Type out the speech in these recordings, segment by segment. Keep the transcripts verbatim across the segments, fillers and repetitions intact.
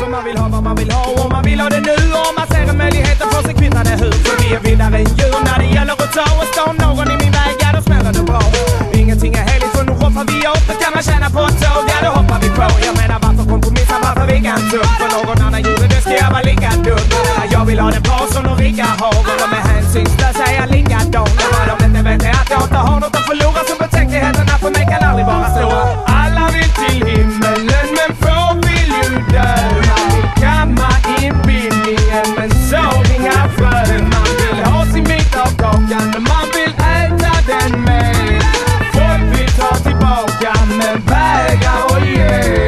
För man vill ha vad man vill ha och man vill ha det nu. Och man ser en möjlighet att få sig kvittade hur. För vi är vinnare än djur när det gäller att ta och stå någon i min väg, ja då smäller det bra. Ingenting är heligt för nu hoppar vi åt. Då kan man tjäna på ett tåg, ja då hoppar vi på. Jag menar varför kompromissa, varför vi kan tuff. För någon annan gjorde det, ska jag vara lika dum. Jag vill ha det bra som de rika har. Och med hänsynslösa är jag lingadon. Och vad de inte vet är att jag inte har något att förlora. Så betänkligheterna för mig kan aldrig vara stora. Alla vill till himmelen men få vill ju dö. Man vill kamma in bildningen men så inga frö. Man vill ha sin bit av kakan men man vill äta den med. Folk vill ta tillbaka men vägrar och ge.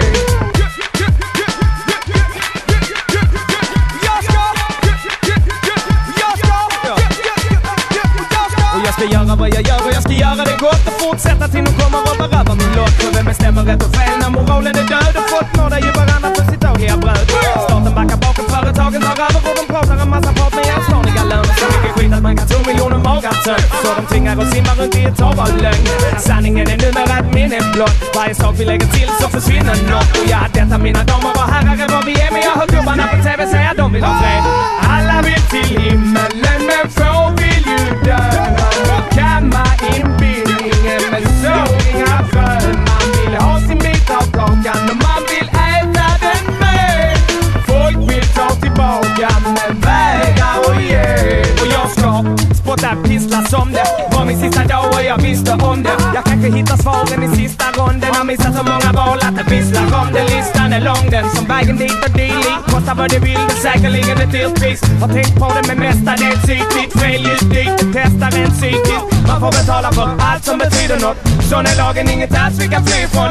Jag ska göra vad jag gör och jag ska göra det gott och fortsätta till de kommer och berövar min lott. För vem bestämmer rätt och fel när moralen är död och folk nådar ju varandra för sitt dagliga bröd. Staten backar bak och företagen tar över och de pratar en massa prat med jämsnåriga löner. Så mycket skit att man kan tro miljoner magar tönt. Så de tvingar och simmar runt i ett hav av lögn. Sanningen är numera ett minne blott. Varje sak vi lägger till så försvinner något. Och ja, detta mina damer och herrar är vad vi är. Men jag hör gubbarna på tv säga att de vill ha fred. Alla vill till himmelen men få vill ju dö. Kamma in bildningen men så inga frön. Man vill ha sin bit av kakan och man vill äta den med. Folk vill ta tillbaka men vägrar och ge. Och jag ska spotta pissla som det var min sista dag och jag visste om det. Jag kanske hittar svaren i sista ronden. Har missat så många val att det visslar om det. Listan är lång den som vägen dit och dit. Kostar vad det vill, det säkerligen ett dyrt pris. Har tänkt på det men mestadels psykiskt. Fel ljud dit, det testar en psykiskt. Man får betala för allt som betyder något. Sån är lagen, inget alls vi kan fly ifrån.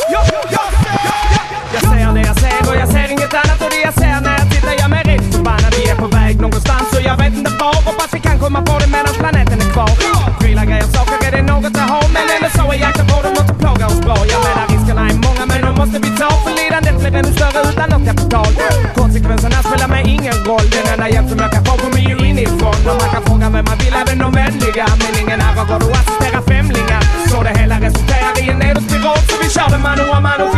Jag ser det jag ser och jag ser inget annat. Och det jag ser när jag tittar jag mig rätt förbannad. Vi är på väg någonstans och jag vet inte var. Hoppas vi kan komma på det medan planeten är kvar. Pryla grejer, saker är det något att ha. Men ändå så är jakten på dem något som plågar oss bra. Jag menar riskerna är många men de måste vi ta. För lidandet blir ännu större utan något kapital. Konsekvenserna spelar mig ingen roll. Den enda hjälp som jag kan få kommer ju inifrån. Och man kan fråga vem man vill, även de vänliga. Men ingen här har gått att assistera femlingar. Så det hela resulterar i en nedåtspiral. Så vi kör det mano a mano.